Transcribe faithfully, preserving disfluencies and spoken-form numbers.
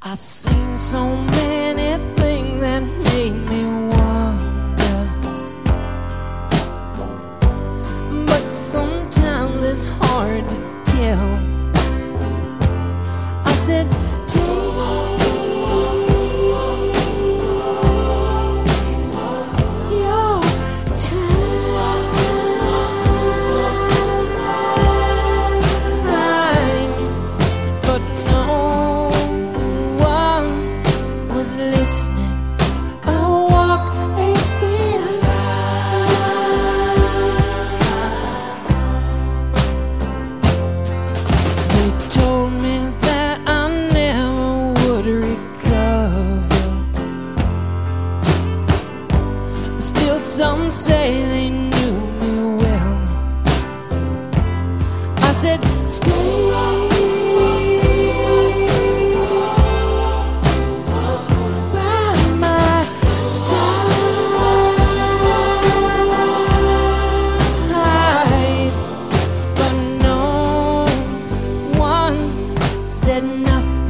I seen so many things that made me wonder, but sometimes it's hard to tell. I said, take your time, but no one was listening. I walked a thin line. They told me that I never would recover. Still some say they knew me well. I said, stay by my side, but no one said nothing.